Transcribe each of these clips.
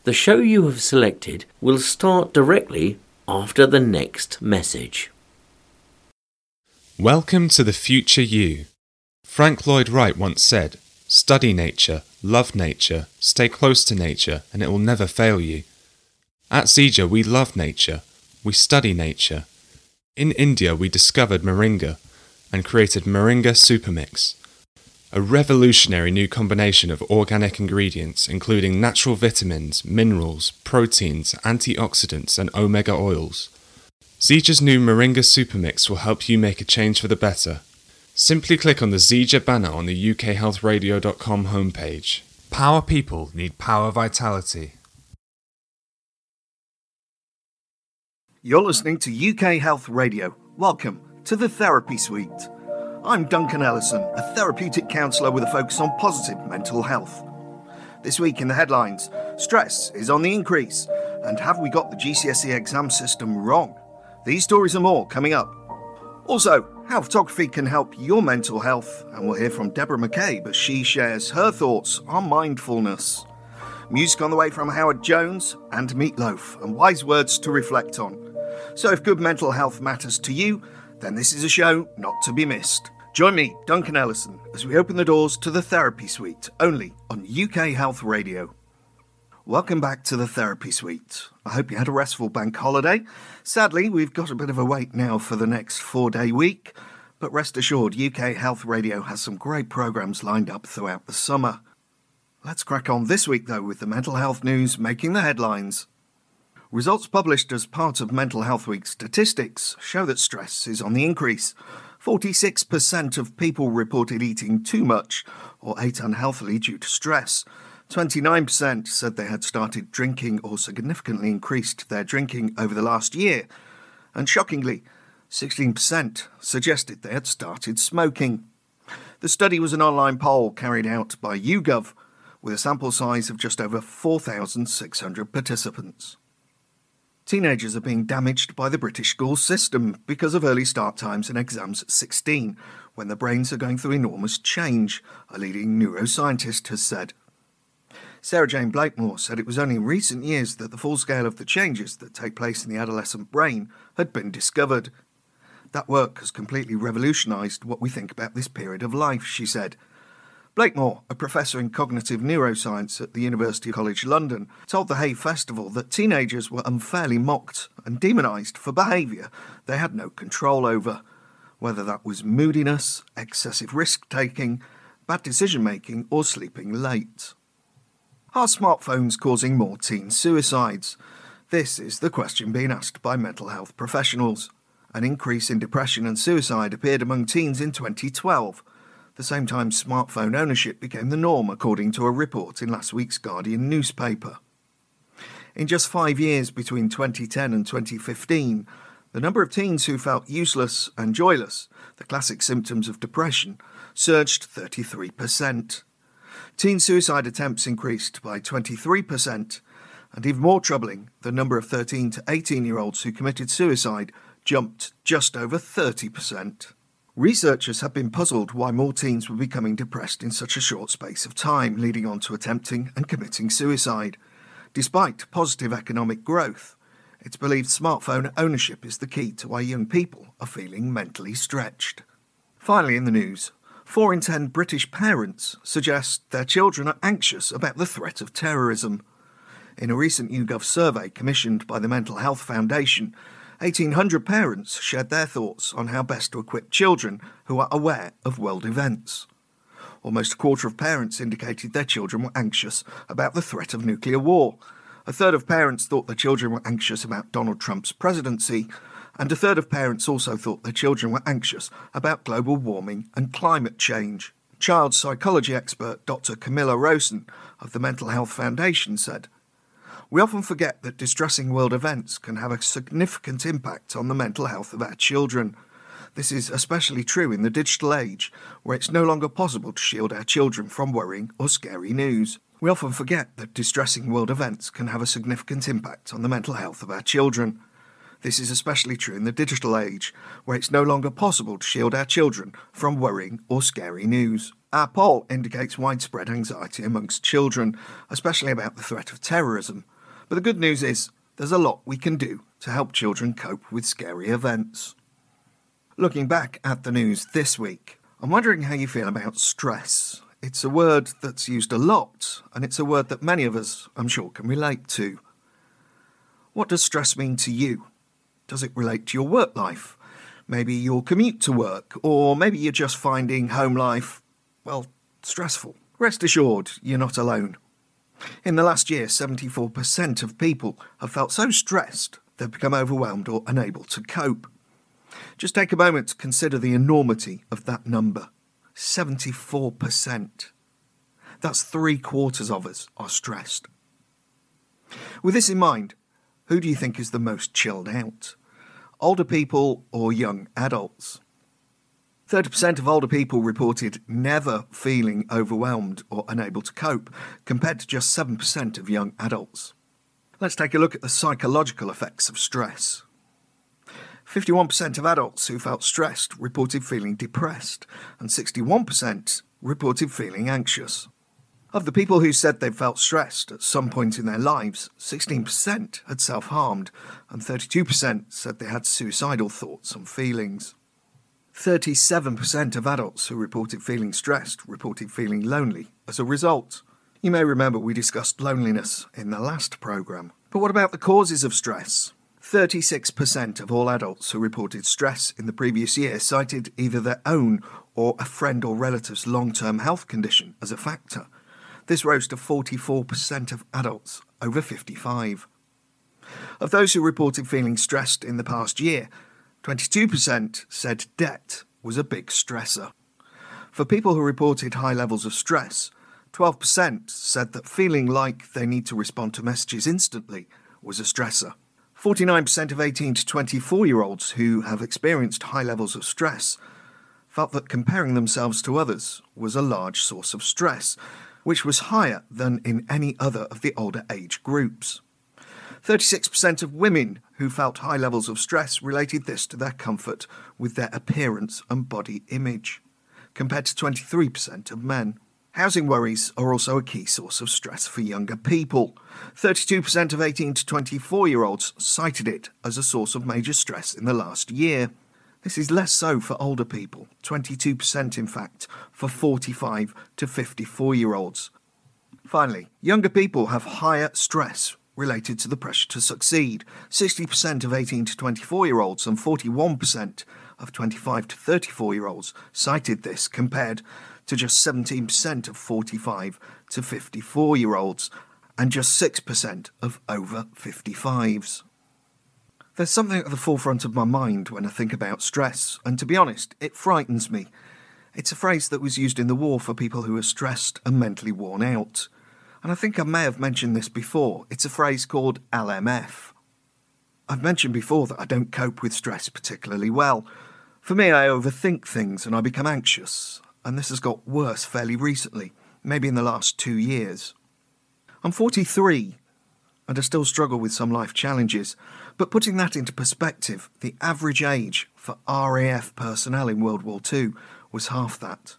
The show you have selected will start directly after the next message. Welcome to the future you. Frank Lloyd Wright once said, "Study nature, love nature, stay close to nature, and it will never fail you." At Zija, we love nature. We study nature. In India, we discovered moringa and created Moringa Supermix, a revolutionary new combination of organic ingredients including natural vitamins, minerals, proteins, antioxidants, and omega oils. Zija's new Moringa Supermix will help you make a change for the better. Simply click on the Zija banner on the ukhealthradio.com homepage. Power people need power vitality. You're listening to UK Health Radio. Welcome to the Therapy Suite. I'm Duncan Ellison, a therapeutic counsellor with a focus on positive mental health. This week in the headlines, stress is on the increase, and have we got the GCSE exam system wrong? These stories and more coming up. Also, how photography can help your mental health, and we'll hear from Deborah McCabe as she shares her thoughts on mindfulness. Music on the way from Howard Jones and Meatloaf, and wise words to reflect on. So if good mental health matters to you, then this is a show not to be missed. Join me, Duncan Ellison, as we open the doors to the Therapy Suite, only on UK Health Radio. Welcome back to the Therapy Suite. I hope you had a restful bank holiday. Sadly, we've got a bit of a wait now for the next 4-day week, but rest assured, UK Health Radio has some great programmes lined up throughout the summer. Let's crack on this week, though, with the mental health news making the headlines. Results published as part of Mental Health Week statistics show that stress is on the increase. 46% of people reported eating too much or ate unhealthily due to stress. 29% said they had started drinking or significantly increased their drinking over the last year. And shockingly, 16% suggested they had started smoking. The study was an online poll carried out by YouGov with a sample size of just over 4,600 participants. Teenagers are being damaged by the British school system because of early start times and exams at 16, when their brains are going through enormous change, a leading neuroscientist has said. Sarah Jane Blakemore said it was only in recent years that the full scale of the changes that take place in the adolescent brain had been discovered. That work has completely revolutionised what we think about this period of life, she said. Blakemore, a professor in cognitive neuroscience at the University College London, told the Hay Festival that teenagers were unfairly mocked and demonised for behaviour they had no control over, whether that was moodiness, excessive risk-taking, bad decision-making or sleeping late. Are smartphones causing more teen suicides? This is the question being asked by mental health professionals. An increase in depression and suicide appeared among teens in 2012, the same time smartphone ownership became the norm, according to a report in last week's Guardian newspaper. In just 5 years between 2010 and 2015, the number of teens who felt useless and joyless, the classic symptoms of depression, surged 33%. Teen suicide attempts increased by 23%, and even more troubling, the number of 13 to 18-year-olds who committed suicide jumped just over 30%. Researchers have been puzzled why more teens were becoming depressed in such a short space of time, leading on to attempting and committing suicide. Despite positive economic growth, it's believed smartphone ownership is the key to why young people are feeling mentally stretched. Finally in the news, 4 in 10 British parents suggest their children are anxious about the threat of terrorism. In a recent YouGov survey commissioned by the Mental Health Foundation, 1,800 parents shared their thoughts on how best to equip children who are aware of world events. Almost a quarter of parents indicated their children were anxious about the threat of nuclear war. A third of parents thought their children were anxious about Donald Trump's presidency, and a third of parents also thought their children were anxious about global warming and climate change. Child psychology expert Dr. Camilla Rosen of the Mental Health Foundation said, "We often forget that distressing world events can have a significant impact on the mental health of our children. This is especially true in the digital age, where it's no longer possible to shield our children from worrying or scary news. We often forget that distressing world events can have a significant impact on the mental health of our children. This is especially true in the digital age, where it's no longer possible to shield our children from worrying or scary news." Our poll indicates widespread anxiety amongst children, especially about the threat of terrorism, But the good news is there's a lot we can do to help children cope with scary events. Looking back at the news this week, I'm wondering how you feel about stress. It's a word that's used a lot, and it's a word that many of us, I'm sure, can relate to. What does stress mean to you? Does it relate to your work life? Maybe your commute to work, or maybe you're just finding home life, well, stressful. Rest assured, you're not alone. In the last year, 74% of people have felt so stressed they've become overwhelmed or unable to cope. Just take a moment to consider the enormity of that number. 74%. That's 3/4 of us are stressed. With this in mind, who do you think is the most chilled out? Older people or young adults? 30% of older people reported never feeling overwhelmed or unable to cope, compared to just 7% of young adults. Let's take a look at the psychological effects of stress. 51% of adults who felt stressed reported feeling depressed, and 61% reported feeling anxious. Of the people who said they felt stressed at some point in their lives, 16% had self-harmed, and 32% said they had suicidal thoughts and feelings. 37% of adults who reported feeling stressed reported feeling lonely as a result. You may remember we discussed loneliness in the last programme. But what about the causes of stress? 36% of all adults who reported stress in the previous year cited either their own or a friend or relative's long-term health condition as a factor. This rose to 44% of adults over 55. Of those who reported feeling stressed in the past year, 22% said debt was a big stressor. For people who reported high levels of stress, 12% said that feeling like they need to respond to messages instantly was a stressor. 49% of 18 to 24-year-olds who have experienced high levels of stress felt that comparing themselves to others was a large source of stress, which was higher than in any other of the older age groups. 36% of women who felt high levels of stress related this to their comfort with their appearance and body image, compared to 23% of men. Housing worries are also a key source of stress for younger people. 32% of 18 to 24-year-olds cited it as a source of major stress in the last year. This is less so for older people, 22% in fact, for 45 to 54-year-olds. Finally, younger people have higher stress related to the pressure to succeed. 60% of 18 to 24-year-olds and 41% of 25 to 34-year-olds cited this, compared to just 17% of 45 to 54-year-olds and just 6% of over 55s. There's something at the forefront of my mind when I think about stress, and to be honest, it frightens me. It's a phrase that was used in the war for people who are stressed and mentally worn out. And I think I may have mentioned this before. It's a phrase called LMF. I've mentioned before that I don't cope with stress particularly well. For me, I overthink things and I become anxious, and this has got worse fairly recently, maybe in the last 2 years. I'm 43, and I still struggle with some life challenges, but putting that into perspective, the average age for RAF personnel in World War II was half that.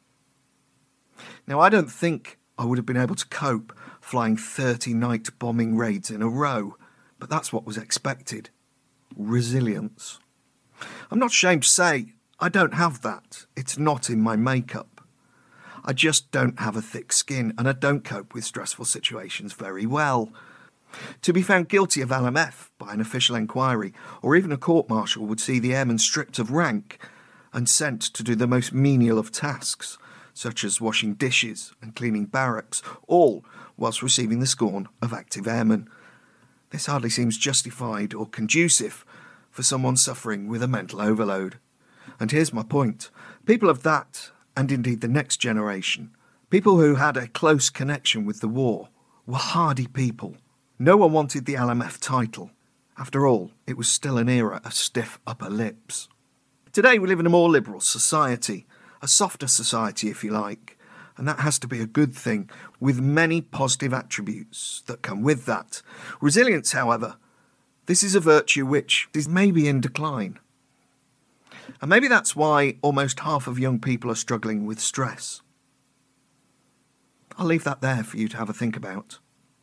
Now, I don't think I would have been able to cope flying 30 night bombing raids in a row, but that's what was expected. Resilience. I'm not ashamed to say I don't have that. It's not in my makeup. I just don't have a thick skin, and I don't cope with stressful situations very well. To be found guilty of LMF by an official inquiry or even a court-martial would see the airman stripped of rank and sent to do the most menial of tasks, such as washing dishes and cleaning barracks, all whilst receiving the scorn of active airmen. This hardly seems justified or conducive for someone suffering with a mental overload. And here's my point. People of that, and indeed the next generation, people who had a close connection with the war, were hardy people. No one wanted the LMF title. After all, it was still an era of stiff upper lips. Today we live in a more liberal society, a softer society if you like, and that has to be a good thing, with many positive attributes that come with that. Resilience, however, this is a virtue which is maybe in decline. And maybe that's why almost half of young people are struggling with stress. I'll leave that there for you to have a think about.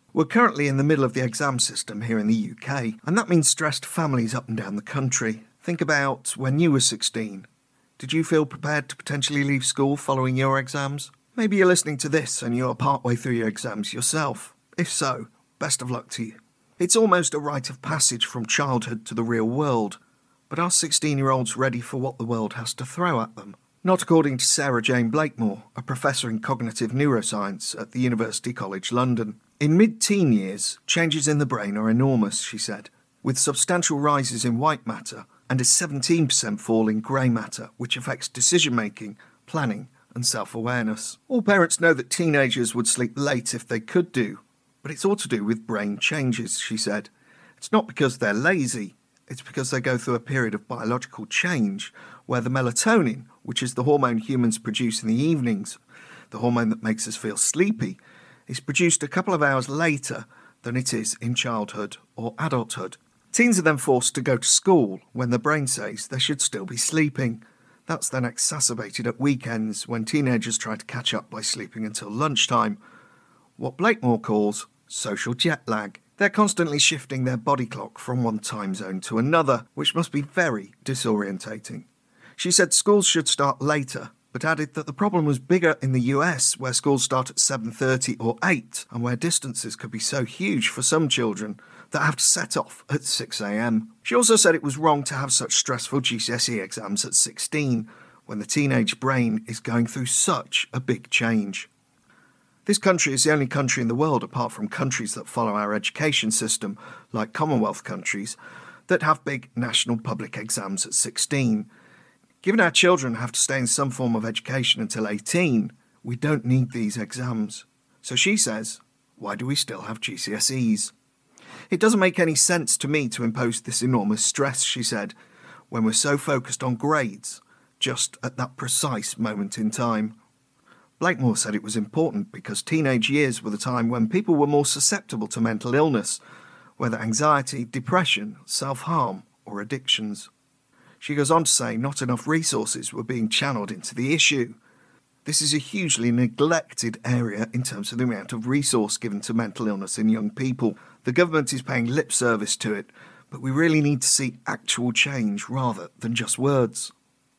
We're currently in the middle of the exam system here in the UK, and that means stressed families up and down the country. Think about when you were 16. Did you feel prepared to potentially leave school following your exams? Maybe you're listening to this and you're partway through your exams yourself. If so, best of luck to you. It's almost a rite of passage from childhood to the real world. But are 16-year-olds ready for what the world has to throw at them? Not according to Sarah Jane Blakemore, a professor in cognitive neuroscience at the University College London. In mid-teen years, changes in the brain are enormous, she said, with substantial rises in white matter and a 17% fall in grey matter, which affects decision-making, planning and self-awareness. All parents know that teenagers would sleep late if they could do, but it's all to do with brain changes, she said. It's not because they're lazy, it's because they go through a period of biological change where the melatonin, which is the hormone humans produce in the evenings, the hormone that makes us feel sleepy, is produced a couple of hours later than it is in childhood or adulthood. Teens are then forced to go to school when the brain says they should still be sleeping. That's then exacerbated at weekends when teenagers try to catch up by sleeping until lunchtime. What Blakemore calls social jet lag. They're constantly shifting their body clock from one time zone to another, which must be very disorientating. She said schools should start later, but added that the problem was bigger in the US, where schools start at 7:30 or 8, and where distances could be so huge for some children that have to set off at 6 a.m. She also said it was wrong to have such stressful GCSE exams at 16, when the teenage brain is going through such a big change. This country is the only country in the world, apart from countries that follow our education system, like Commonwealth countries, that have big national public exams at 16. Given our children have to stay in some form of education until 18, we don't need these exams. So she says, why do we still have GCSEs? It doesn't make any sense to me to impose this enormous stress, she said, when we're so focused on grades, just at that precise moment in time. Blakemore said it was important because teenage years were the time when people were more susceptible to mental illness, whether anxiety, depression, self-harm or addictions. She goes on to say not enough resources were being channeled into the issue. This is a hugely neglected area in terms of the amount of resource given to mental illness in young people. The government is paying lip service to it, but we really need to see actual change rather than just words.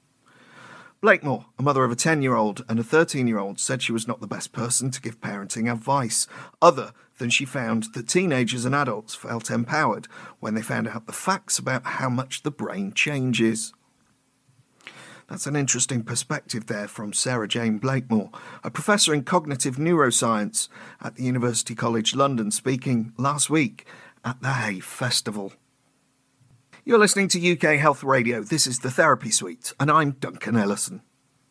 Blakemore, a mother of a 10-year-old and a 13-year-old, said she was not the best person to give parenting advice, other than she found that teenagers and adults felt empowered when they found out the facts about how much the brain changes. That's an interesting perspective there from Sarah Jane Blakemore, a professor in cognitive neuroscience at the University College London, speaking last week at the Hay Festival. You're listening to UK Health Radio. This is the Therapy Suite, and I'm Duncan Ellison.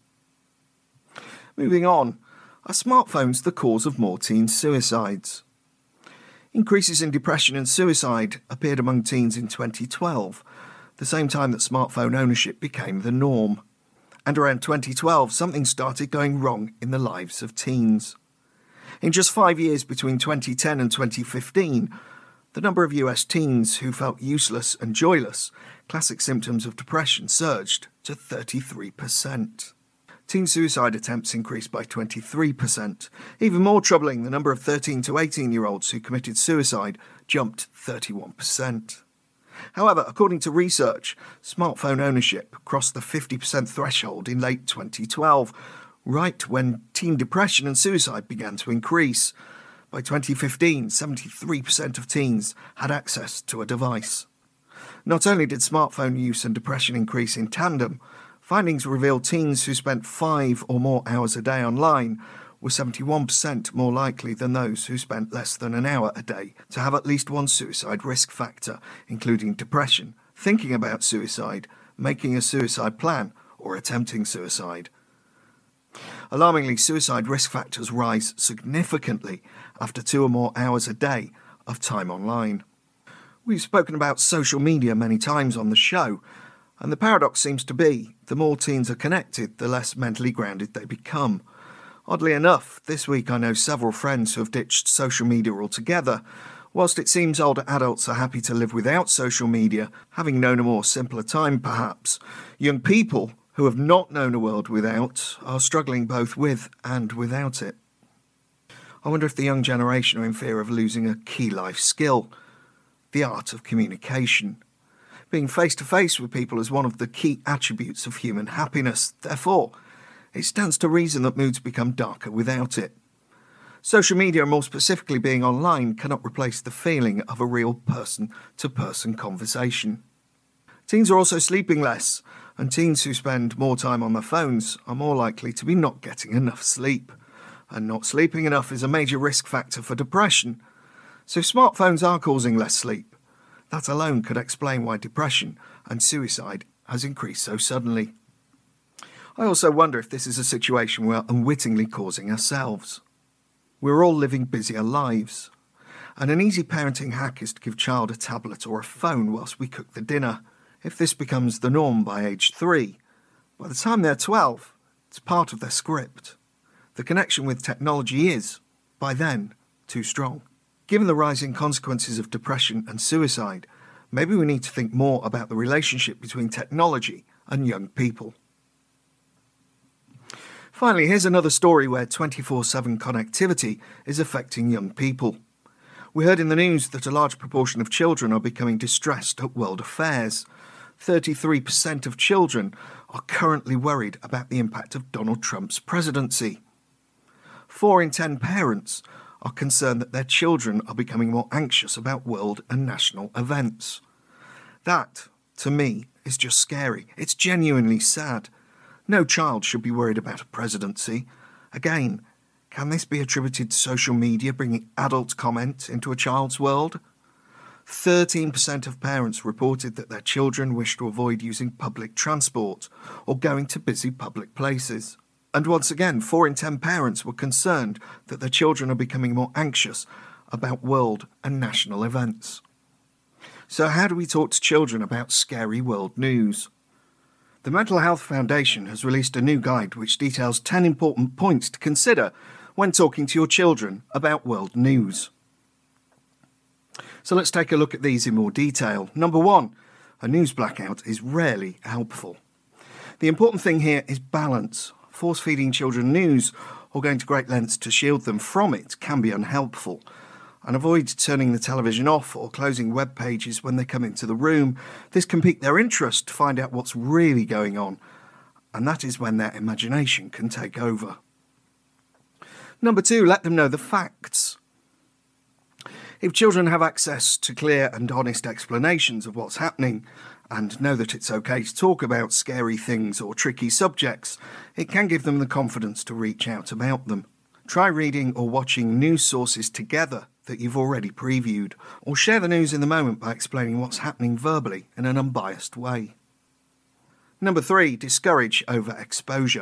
Moving on, are smartphones the cause of more teen suicides? Increases in depression and suicide appeared among teens in 2012, the same time that smartphone ownership became the norm. And around 2012, something started going wrong in the lives of teens. In just 5 years between 2010 and 2015, the number of US teens who felt useless and joyless, classic symptoms of depression, surged to 33%. Teen suicide attempts increased by 23%. Even more troubling, the number of 13 to 18-year-olds who committed suicide jumped 31%. However, according to research, smartphone ownership crossed the 50% threshold in late 2012, right when teen depression and suicide began to increase. By 2015, 73% of teens had access to a device. Not only did smartphone use and depression increase in tandem, findings revealed teens who spent 5 or more hours a day online were 71% more likely than those who spent less than an hour a day to have at least one suicide risk factor, including depression, thinking about suicide, making a suicide plan, or attempting suicide. Alarmingly, suicide risk factors rise significantly after 2 or more hours a day of time online. We've spoken about social media many times on the show, and the paradox seems to be the more teens are connected, the less mentally grounded they become. Oddly enough, this week I know several friends who have ditched social media altogether. Whilst it seems older adults are happy to live without social media, having known a more simpler time perhaps, young people who have not known a world without are struggling both with and without it. I wonder if the young generation are in fear of losing a key life skill, the art of communication. Being face-to-face with people is one of the key attributes of human happiness. Therefore, it stands to reason that moods become darker without it. Social media, and more specifically being online, cannot replace the feeling of a real person-to-person conversation. Teens are also sleeping less, and teens who spend more time on their phones are more likely to be not getting enough sleep. And not sleeping enough is a major risk factor for depression. So if smartphones are causing less sleep, that alone could explain why depression and suicide has increased so suddenly. I also wonder if this is a situation we're unwittingly causing ourselves. We're all living busier lives, and an easy parenting hack is to give child a tablet or a phone whilst we cook the dinner. If this becomes the norm by age 3, by the time they're 12, it's part of their script. The connection with technology is, by then, too strong. Given the rising consequences of depression and suicide, maybe we need to think more about the relationship between technology and young people. Finally, here's another story where 24/7 connectivity is affecting young people. We heard in the news that a large proportion of children are becoming distressed at world affairs. 33% of children are currently worried about the impact of Donald Trump's presidency. 4 in 10 parents are concerned that their children are becoming more anxious about world and national events. That, to me, is just scary. It's genuinely sad. No child should be worried about a presidency. Again, can this be attributed to social media bringing adult comment into a child's world? 13% of parents reported that their children wish to avoid using public transport or going to busy public places. And once again, 4 in 10 parents were concerned that their children are becoming more anxious about world and national events. So how do we talk to children about scary world news? The Mental Health Foundation has released a new guide which details 10 important points to consider when talking to your children about world news. So let's take a look at these in more detail. Number 1, a news blackout is rarely helpful. The important thing here is balance. Force-feeding children news or going to great lengths to shield them from it can be unhelpful. And avoid turning the television off or closing web pages when they come into the room. This can pique their interest to find out what's really going on, and that is when their imagination can take over. Number 2, let them know the facts. If children have access to clear and honest explanations of what's happening and know that it's okay to talk about scary things or tricky subjects, it can give them the confidence to reach out about them. Try reading or watching news sources together that you've already previewed, or share the news in the moment by explaining what's happening verbally in an unbiased way. Number 3, discourage overexposure.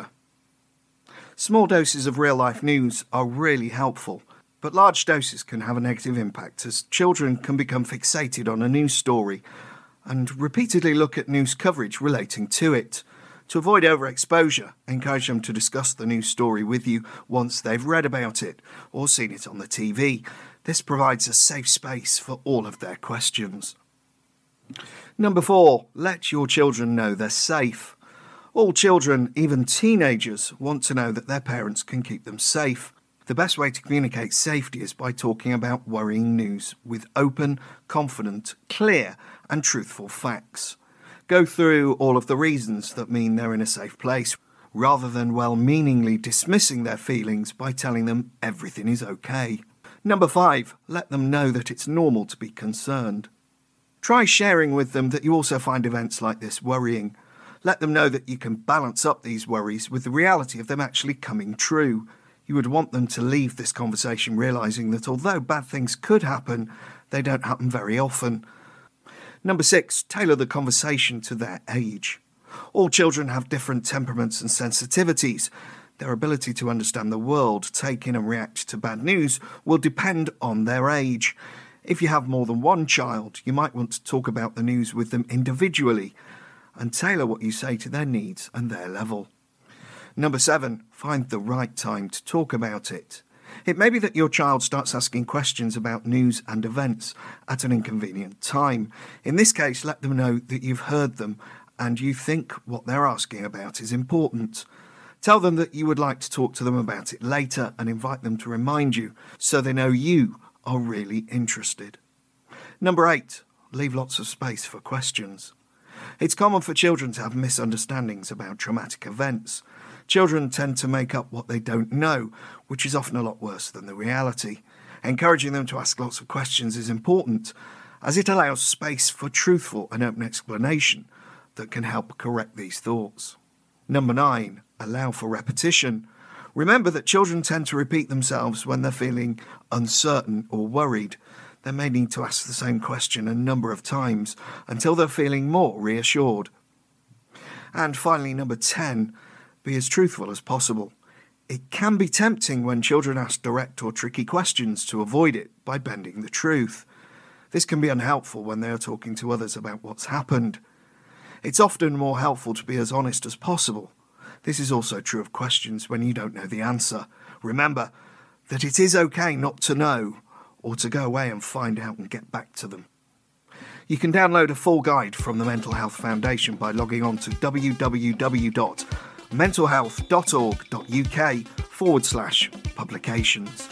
Small doses of real-life news are really helpful, but large doses can have a negative impact as children can become fixated on a news story and repeatedly look at news coverage relating to it. To avoid overexposure, encourage them to discuss the news story with you once they've read about it or seen it on the TV. This provides a safe space for all of their questions. Number 4, let your children know they're safe. All children, even teenagers, want to know that their parents can keep them safe. The best way to communicate safety is by talking about worrying news with open, confident, clear and truthful facts. Go through all of the reasons that mean they're in a safe place, rather than well-meaningly dismissing their feelings by telling them everything is okay. Number 5, let them know that it's normal to be concerned. Try sharing with them that you also find events like this worrying. Let them know that you can balance up these worries with the reality of them actually coming true. You would want them to leave this conversation realising that although bad things could happen, they don't happen very often. Number 6, tailor the conversation to their age. All children have different temperaments and sensitivities. Their ability to understand the world, take in and react to bad news will depend on their age. If you have more than one child, you might want to talk about the news with them individually and tailor what you say to their needs and their level. Number 7, find the right time to talk about it. It may be that your child starts asking questions about news and events at an inconvenient time. In this case, let them know that you've heard them and you think what they're asking about is important. Tell them that you would like to talk to them about it later and invite them to remind you so they know you are really interested. Number 8, leave lots of space for questions. It's common for children to have misunderstandings about traumatic events. Children tend to make up what they don't know, which is often a lot worse than the reality. Encouraging them to ask lots of questions is important, as it allows space for truthful and open explanation that can help correct these thoughts. Number 9, allow for repetition. Remember that children tend to repeat themselves when they're feeling uncertain or worried. They may need to ask the same question a number of times until they're feeling more reassured. And finally, number 10, be as truthful as possible. It can be tempting when children ask direct or tricky questions to avoid it by bending the truth. This can be unhelpful when they are talking to others about what's happened. It's often more helpful to be as honest as possible. This is also true of questions when you don't know the answer. Remember that it is okay not to know, or to go away and find out and get back to them. You can download a full guide from the Mental Health Foundation by logging on to www.mentalhealth.org.uk/publications.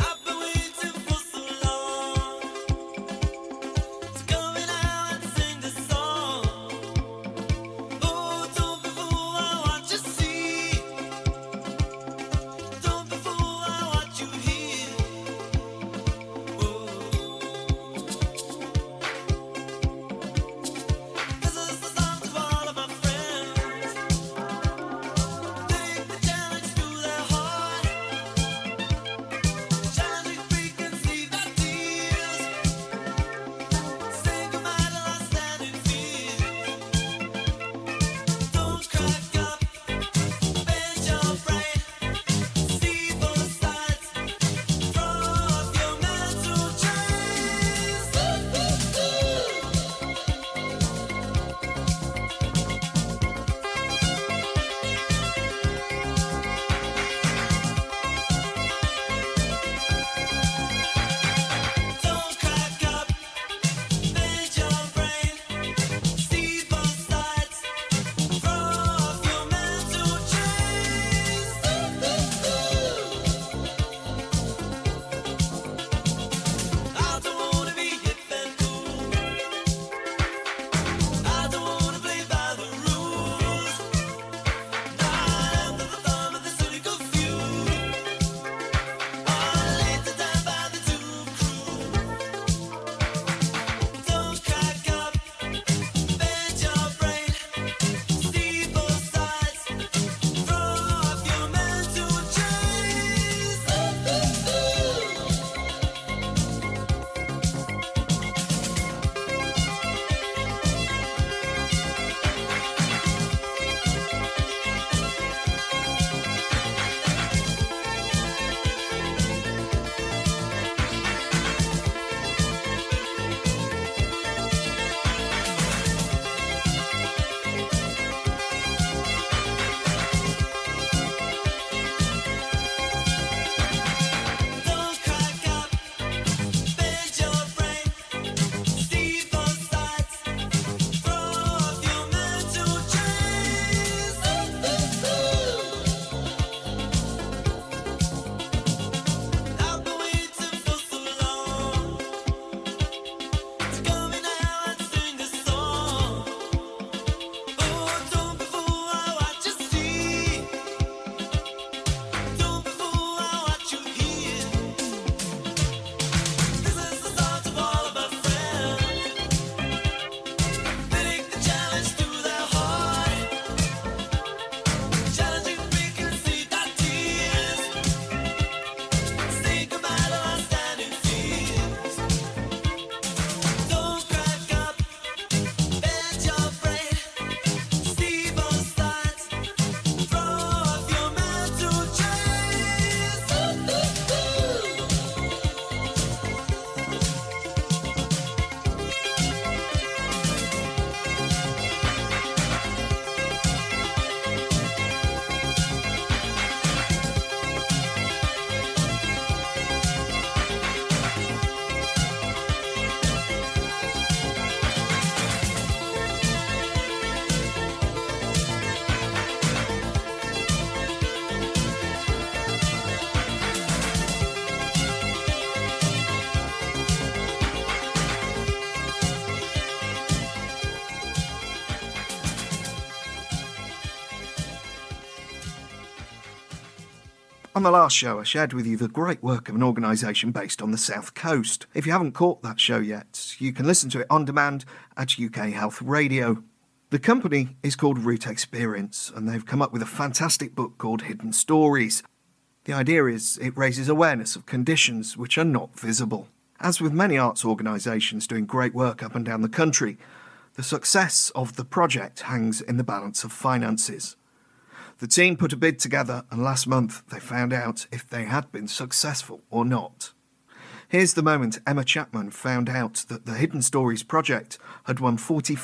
On the last show, I shared with you the great work of an organisation based on the South Coast. If you haven't caught that show yet, you can listen to it on demand at UK Health Radio. The company is called Root Experience, and they've come up with a fantastic book called Hidden Stories. The idea is it raises awareness of conditions which are not visible. As with many arts organisations doing great work up and down the country, the success of the project hangs in the balance of finances. The team put a bid together, and last month they found out if they had been successful or not. Here's the moment Emma Chapman found out that the Hidden Stories project had won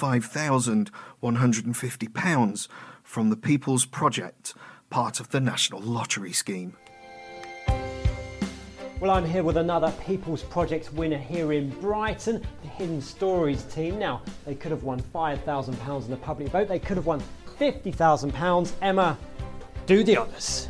£45,150 from the People's Project, part of the National Lottery scheme. Well, I'm here with another People's Project winner here in Brighton, the Hidden Stories team. Now, they could have won £5,000 in the public vote. They could have won £50,000. Emma, do the honours.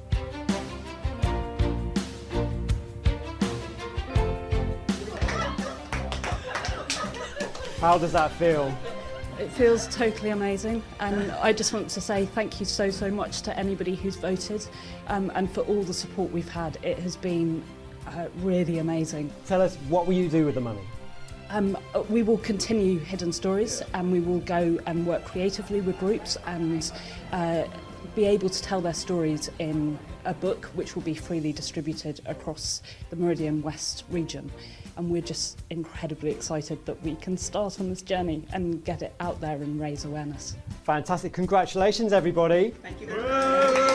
How does that feel? It feels totally amazing, and I just want to say thank you so much to anybody who's voted, and for all the support we've had. It has been really amazing. Tell us, what will you do with the money? We will continue Hidden Stories, and we will go and work creatively with groups and be able to tell their stories in a book which will be freely distributed across the Meridian West region. And we're just incredibly excited that we can start on this journey and get it out there and raise awareness. Fantastic. Congratulations, everybody. Thank you very much.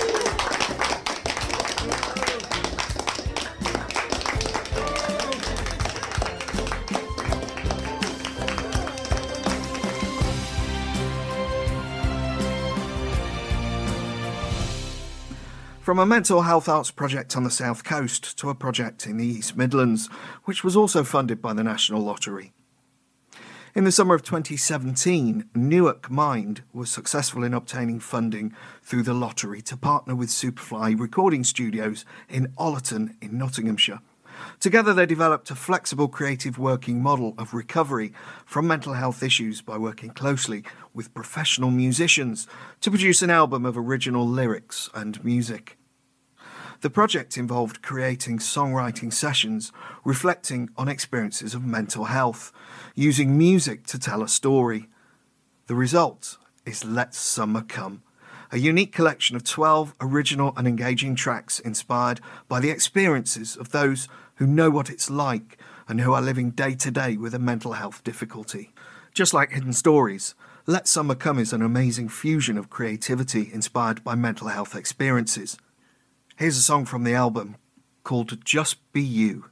From a mental health arts project on the South Coast to a project in the East Midlands, which was also funded by the National Lottery. In the summer of 2017, Newark Mind was successful in obtaining funding through the lottery to partner with Superfly Recording Studios in Ollerton in Nottinghamshire. Together they developed a flexible creative working model of recovery from mental health issues by working closely with professional musicians to produce an album of original lyrics and music. The project involved creating songwriting sessions reflecting on experiences of mental health, using music to tell a story. The result is Let Summer Come, a unique collection of 12 original and engaging tracks inspired by the experiences of those who know what it's like and who are living day to day with a mental health difficulty. Just like Hidden Stories, Let Summer Come is an amazing fusion of creativity inspired by mental health experiences. Here's a song from the album called Just Be You.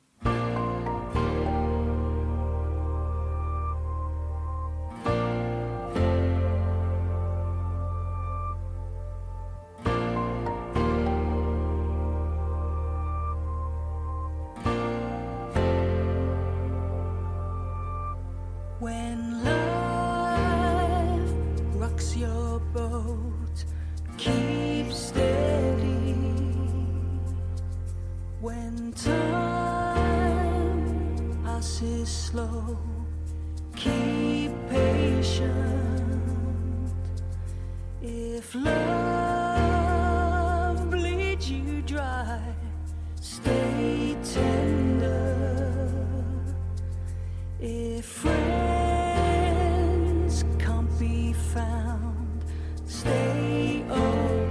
When life rocks your boat, keep steady. When time passes slow, keep patient. If love bleeds you dry, stay tender. If friends can't be found, stay open.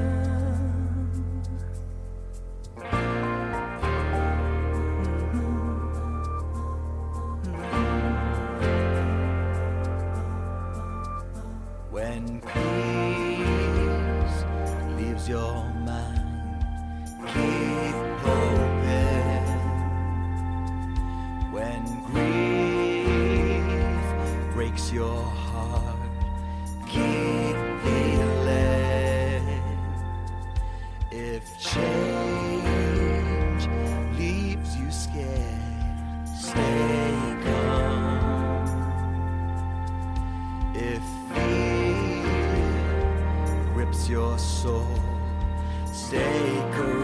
When peace leaves your mind, keep hoping. When grief breaks your heart, keep healing. If change leaves you scared, stay calm. If fear grips your soul, stay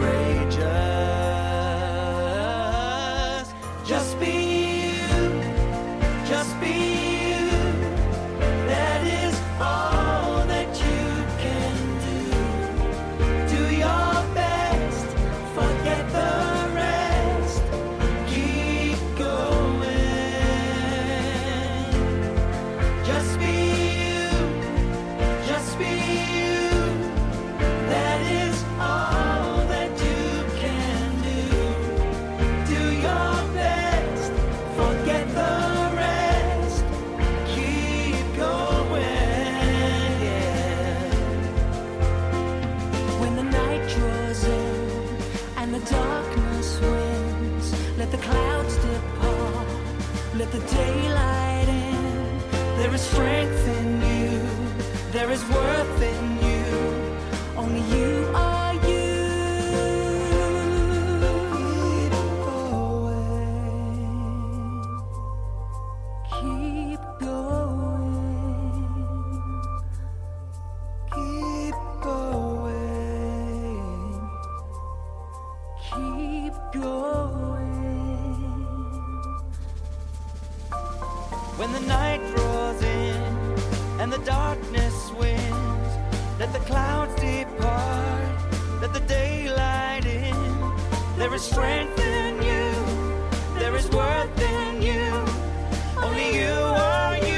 courageous. Just be you, just be you. That is all that you can do. Do your best. daylight in. There is strength in you, there is worth in you. Only you are you. Keep going. Keep going. Keep going. When the night draws in and the darkness wins, let the clouds depart, let the daylight in. There is strength in you, there is worth in you. Only you are you.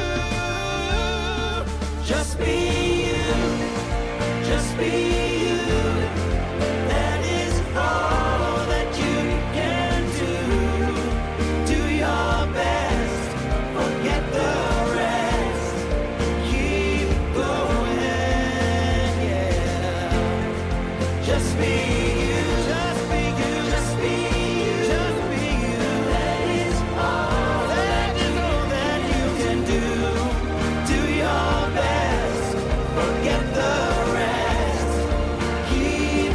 Just be you, just be you. That is all that you can do. Do your best, forget the rest. Keep going, yeah. Just be you, just be you, just be you, just be you. That is all that you can do. Do your best, forget the rest. Keep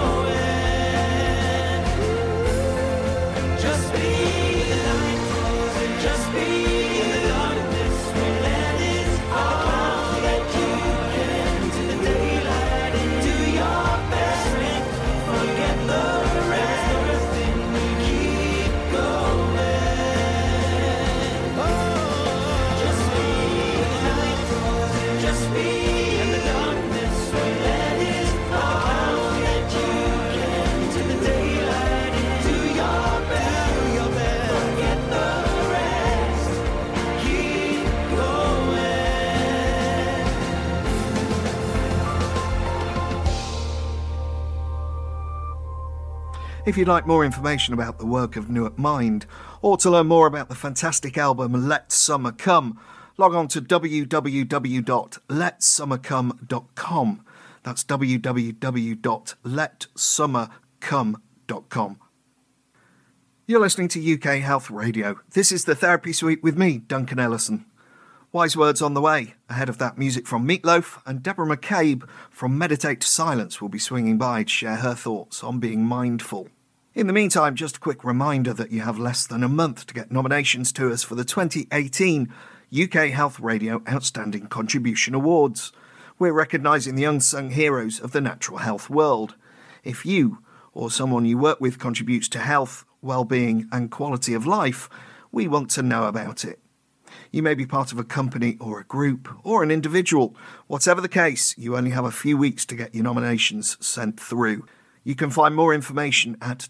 going. Just be the light closing, just be in the darkness. That is all that you can do. The daylight and do your best. Forget the rest. Keep going. Oh, just be the light closing, just be in the darkness. That is all that you can do. The daylight and do your best. Forget the rest. Keep going. If you'd like more information about the work of Newark Mind, or to learn more about the fantastic album Let Summer Come, log on to www.letsummercome.com. That's www.letsummercome.com. You're listening to UK Health Radio. This is the Therapy Suite with me, Duncan Ellison. Wise words on the way. Ahead of that, music from Meatloaf, and Deborah McCabe from Meditate to Silence will be swinging by to share her thoughts on being mindful. In the meantime, just a quick reminder that you have less than a month to get nominations to us for the 2018 UK Health Radio Outstanding Contribution Awards. We're recognising the unsung heroes of the natural health world. If you, or someone you work with, contributes to health, well-being and quality of life, we want to know about it. You may be part of a company or a group or an individual. Whatever the case, you only have a few weeks to get your nominations sent through. You can find more information at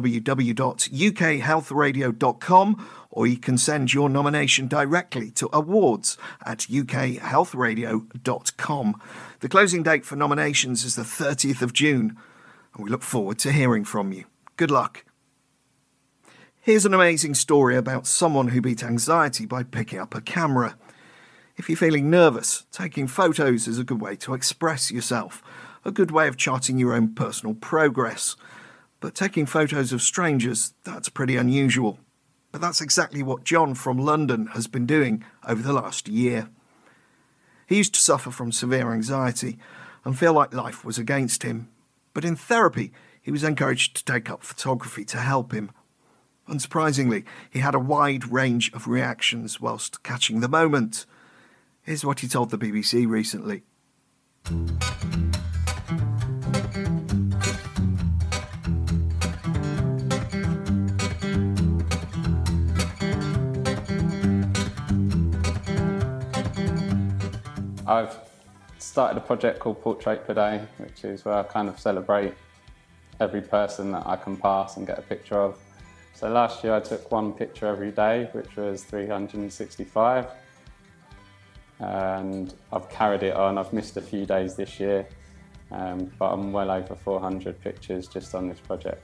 www.ukhealthradio.com, or you can send your nomination directly to awards@ukhealthradio.com. The closing date for nominations is the 30th of June, and we look forward to hearing from you. Good luck. Here's an amazing story about someone who beat anxiety by picking up a camera. If you're feeling nervous, taking photos is a good way to express yourself, a good way of charting your own personal progress. But taking photos of strangers, that's pretty unusual. But that's exactly what John from London has been doing over the last year. He used to suffer from severe anxiety and feel like life was against him. But in therapy, he was encouraged to take up photography to help him. Unsurprisingly, he had a wide range of reactions whilst catching the moment. Here's what he told the BBC recently. I've started a project called Portrait Per Day, which is where I kind of celebrate every person that I can pass and get a picture of. So last year I took one picture every day, which was 365. And I've carried it on. I've missed a few days this year, but I'm well over 400 pictures just on this project.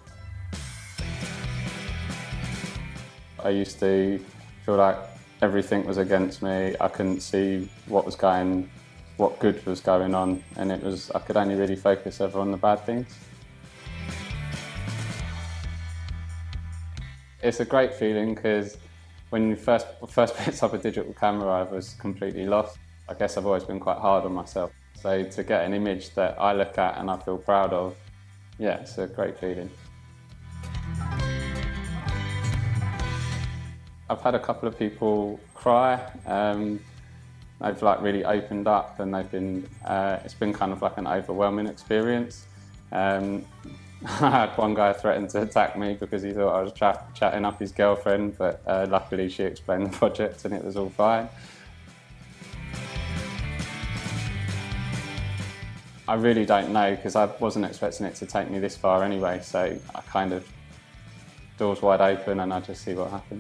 I used to feel like everything was against me. I couldn't see what good was going on, and I could only really focus ever on the bad things. It's a great feeling because When you first picked up a digital camera, I was completely lost. I guess I've always been quite hard on myself. So to get an image that I look at and I feel proud of, yeah, it's a great feeling. I've had a couple of people cry. They've like really opened up, and they've been. It's been kind of like an overwhelming experience. I had one guy threaten to attack me because he thought I was chatting up his girlfriend, but luckily she explained the project and it was all fine. I really don't know, because I wasn't expecting it to take me this far anyway, so I kind of, doors wide open and I just see what happens.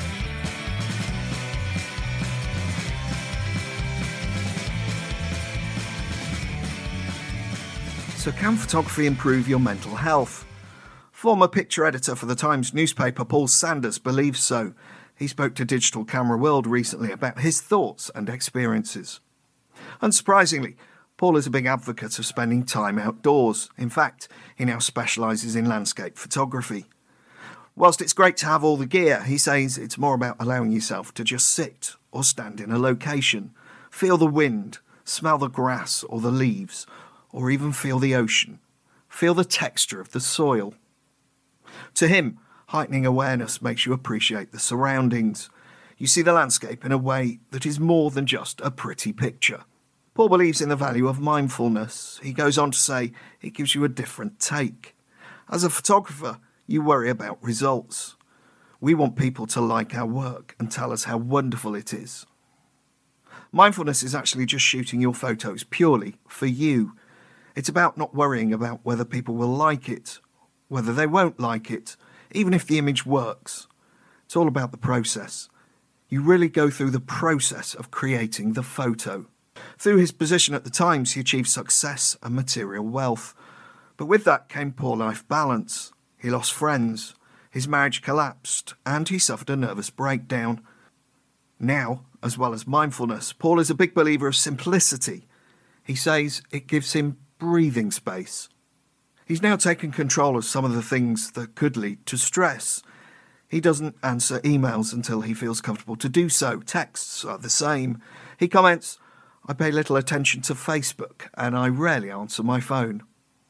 So can photography improve your mental health? Former picture editor for the Times newspaper Paul Sanders believes so. He spoke to Digital Camera World recently about his thoughts and experiences. Unsurprisingly, Paul is a big advocate of spending time outdoors. In fact, he now specialises in landscape photography. Whilst it's great to have all the gear, he says it's more about allowing yourself to just sit or stand in a location, feel the wind, smell the grass or the leaves, or even feel the ocean, feel the texture of the soil. To him, heightening awareness makes you appreciate the surroundings. You see the landscape in a way that is more than just a pretty picture. Paul believes in the value of mindfulness. He goes on to say it gives you a different take. As a photographer, you worry about results. We want people to like our work and tell us how wonderful it is. Mindfulness is actually just shooting your photos purely for you. It's about not worrying about whether people will like it, whether they won't like it, even if the image works. It's all about the process. You really go through the process of creating the photo. Through his position at the Times, he achieved success and material wealth. But with that came poor life balance. He lost friends, his marriage collapsed, and he suffered a nervous breakdown. Now, as well as mindfulness, Paul is a big believer of simplicity. He says it gives him breathing space. He's now taken control of some of the things that could lead to stress. He doesn't answer emails until he feels comfortable to do so. Texts are the same. He comments, "I pay little attention to Facebook and I rarely answer my phone."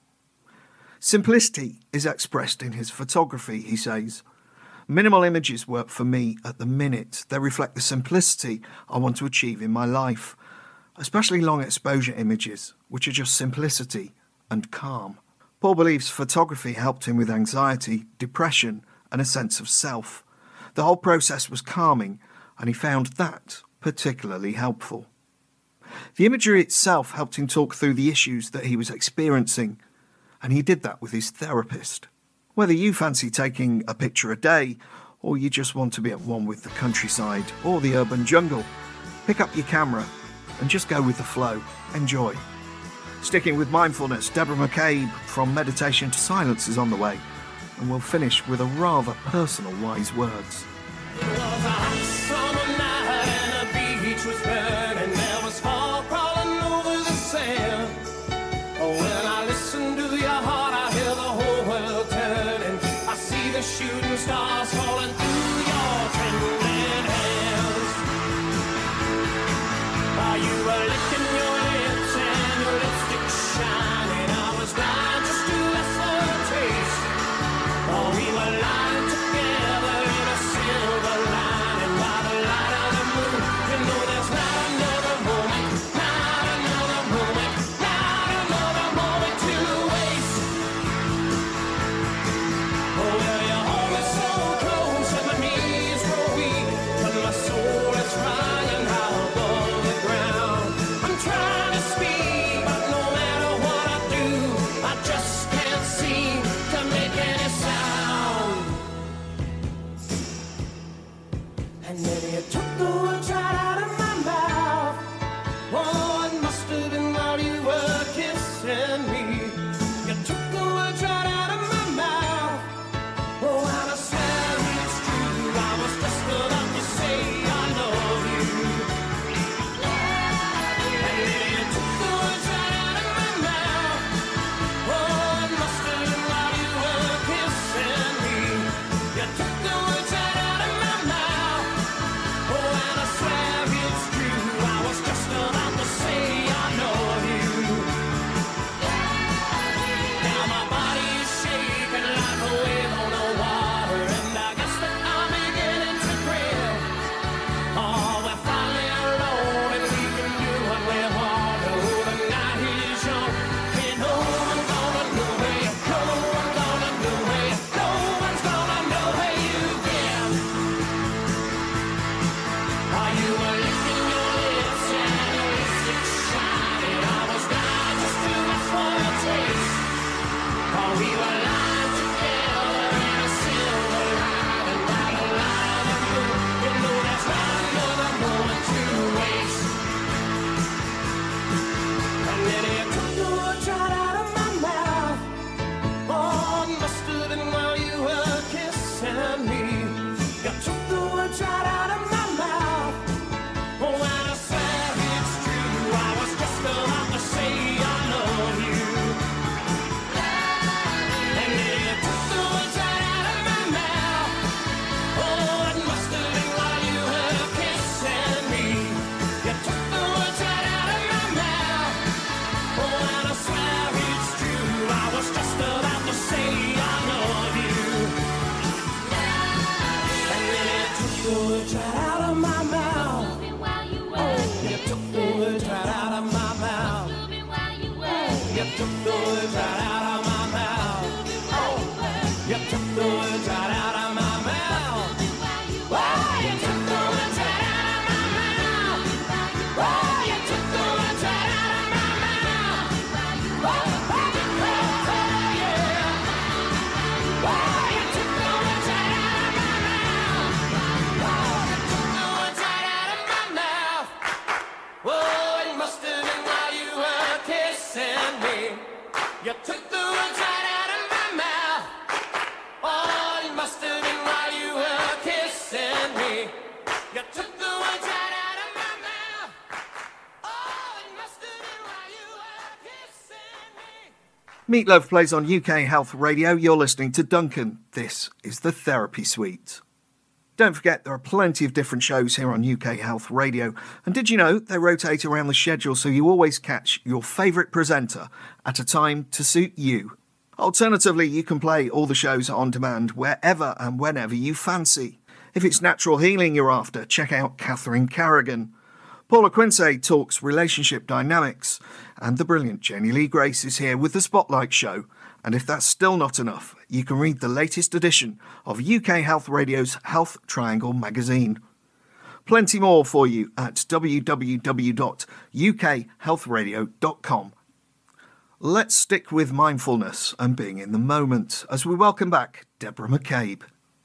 Simplicity is expressed in his photography, he says. Minimal images work for me at the minute. They reflect the simplicity I want to achieve in my life, especially long exposure images, which are just simplicity and calm. Paul believes photography helped him with anxiety, depression, and a sense of self. The whole process was calming, and he found that particularly helpful. The imagery itself helped him talk through the issues that he was experiencing, and he did that with his therapist. Whether you fancy taking a picture a day, or you just want to be at one with the countryside or the urban jungle, pick up your camera and just go with the flow. Enjoy. Sticking with mindfulness, Deborah McCabe from Meditation to Silence is on the way, and we'll finish with a rather personal wise words. It was a hot summer night and the beach was burning. There was fog crawling over the sand. When I listen to your heart, I hear the whole world turning. I see the shooting stars falling through your trembling hands. While you were licking your lips and your lipstick shining, I was blind just to ask for a taste. Oh, we were lying together in a silver lining by the light of the moon. You know there's not another moment, not another moment, not another moment to waste. Oh, well, you hold me so close and my knees grow weak, but my soul is flying high above the ground. I'm trying to speak, but no matter what I do, I just can't seem to make any sound. And then you took the words right out of my mouth. Oh, it must have been while you were kissing me. You took the words right out of my mouth. Oh, and I swear it's true. I was just about to say I love you. And then you took the words right out of my mouth. Oh, it must have been while you were kissing me. You took the words right out of my mouth. Meatloaf plays on UK Health Radio. You're listening to Duncan. This is the Therapy Suite. Don't forget, there are plenty of different shows here on UK Health Radio. And did you know they rotate around the schedule so you always catch your favourite presenter at a time to suit you? Alternatively, you can play all the shows on demand wherever and whenever you fancy. If it's natural healing you're after, check out Catherine Carrigan. Paula Quince talks relationship dynamics, and the brilliant Jenny Lee Grace is here with the Spotlight Show. And if that's still not enough, you can read the latest edition of UK Health Radio's Health Triangle magazine. Plenty more for you at www.ukhealthradio.com. Let's stick with mindfulness and being in the moment as we welcome back Deborah McCabe.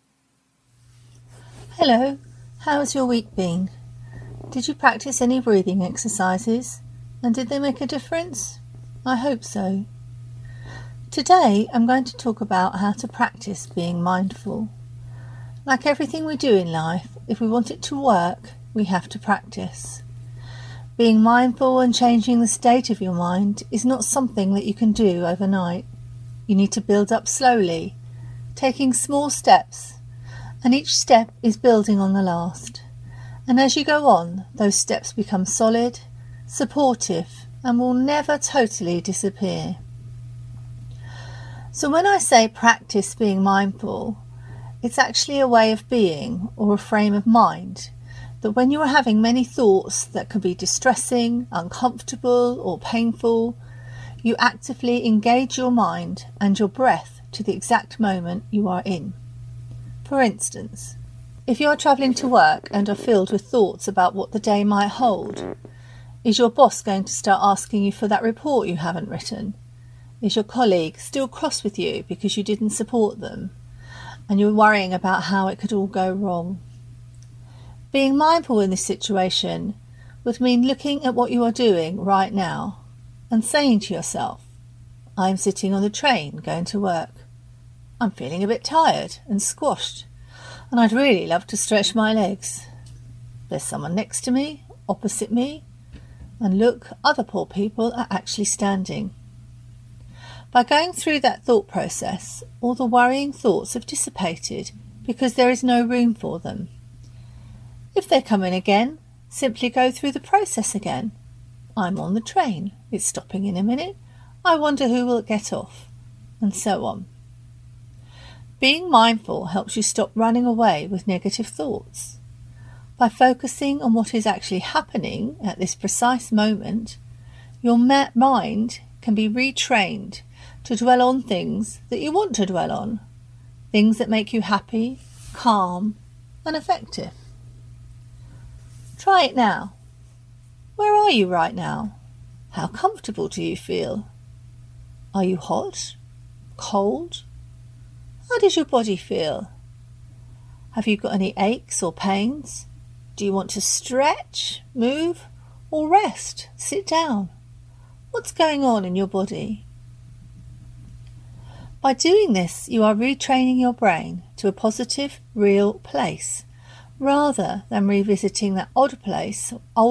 Hello, how's your week been? Did you practice any breathing exercises? And did they make a difference? I hope so. Today I'm going to talk about how to practice being mindful. Like everything we do in life, if we want it to work, we have to practice. Being mindful and changing the state of your mind is not something that you can do overnight. You need to build up slowly, taking small steps, and each step is building on the last. And as you go on, those steps become solid, supportive, and will never totally disappear. So when I say practice being mindful, it's actually a way of being or a frame of mind that when you are having many thoughts that can be distressing, uncomfortable, or painful, you actively engage your mind and your breath to the exact moment you are in. For instance, if you are travelling to work and are filled with thoughts about what the day might hold, is your boss going to start asking you for that report you haven't written? Is your colleague still cross with you because you didn't support them? And you're worrying about how it could all go wrong. Being mindful in this situation would mean looking at what you are doing right now and saying to yourself, I am sitting on the train going to work. I'm feeling a bit tired and squashed, and I'd really love to stretch my legs. There's someone next to me, opposite me, and look, other poor people are actually standing. By going through that thought process, all the worrying thoughts have dissipated because there is no room for them. If they come in again, simply go through the process again. I'm on the train, it's stopping in a minute, I wonder who will get off, and so on. Being mindful helps you stop running away with negative thoughts. By focusing on what is actually happening at this precise moment, your mind can be retrained to dwell on things that you want to dwell on, things that make you happy, calm, and effective. Try it now. Where are you right now? How comfortable do you feel? Are you hot? Cold? How does your body feel? Have you got any aches or pains? Do you want to stretch, move, or rest, sit down? What's going on in your body? By doing this, you are retraining your brain to a positive, real place, rather than revisiting that old place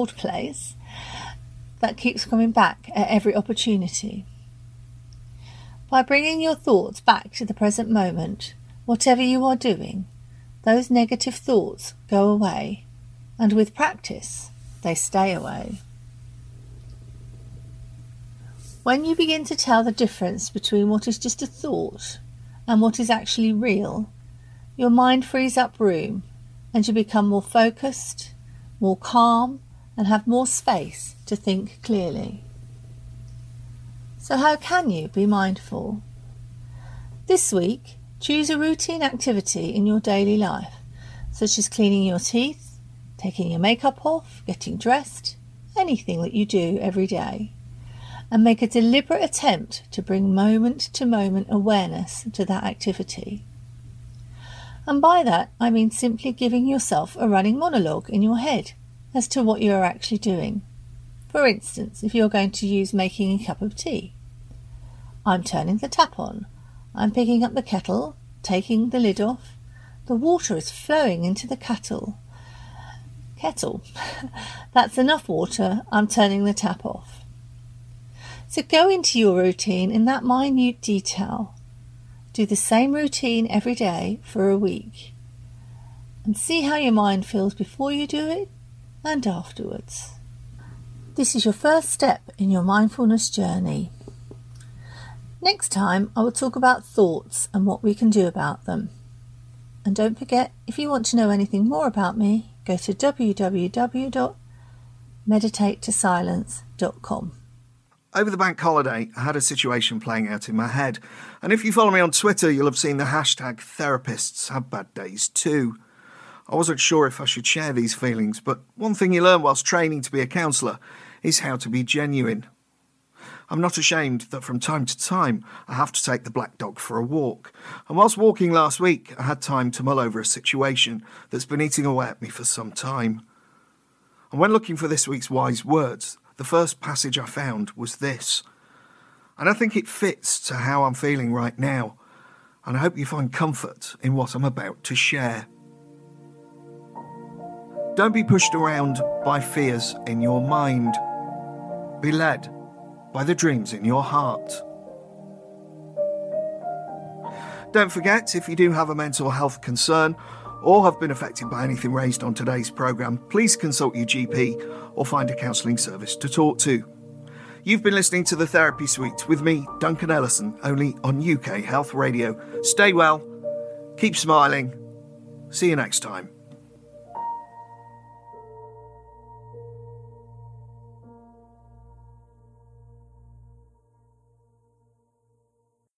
that keeps coming back at every opportunity. By bringing your thoughts back to the present moment, whatever you are doing, those negative thoughts go away, and with practice, they stay away. When you begin to tell the difference between what is just a thought and what is actually real, your mind frees up room and you become more focused, more calm, and have more space to think clearly. So how can you be mindful? This week, choose a routine activity in your daily life, such as cleaning your teeth, taking your makeup off, getting dressed, anything that you do every day, and make a deliberate attempt to bring moment-to-moment awareness to that activity. And by that, I mean simply giving yourself a running monologue in your head as to what you are actually doing. For instance, if you're going to use making a cup of tea. I'm turning the tap on. I'm picking up the kettle, taking the lid off. The water is flowing into the kettle. That's enough water. I'm turning the tap off. So go into your routine in that minute detail. Do the same routine every day for a week. And see how your mind feels before you do it and afterwards. This is your first step in your mindfulness journey. Next time I will talk about thoughts and what we can do about them. And don't forget, if you want to know anything more about me, go to www.meditatetosilence.com. Over the bank holiday, I had a situation playing out in my head, and if you follow me on Twitter, you'll have seen the hashtag therapists have bad days too. I wasn't sure if I should share these feelings, but one thing you learn whilst training to be a counsellor is how to be genuine. I'm not ashamed that from time to time I have to take the black dog for a walk, and whilst walking last week I had time to mull over a situation that's been eating away at me for some time. And when looking for this week's wise words, the first passage I found was this, and I think it fits to how I'm feeling right now, and I hope you find comfort in what I'm about to share. Don't be pushed around by fears in your mind. Be led by the dreams in your heart. Don't forget, if you do have a mental health concern or have been affected by anything raised on today's programme, please consult your GP or find a counselling service to talk to. You've been listening to The Therapy Suite with me, Duncan Ellison, only on UK Health Radio. Stay well, keep smiling. See you next time.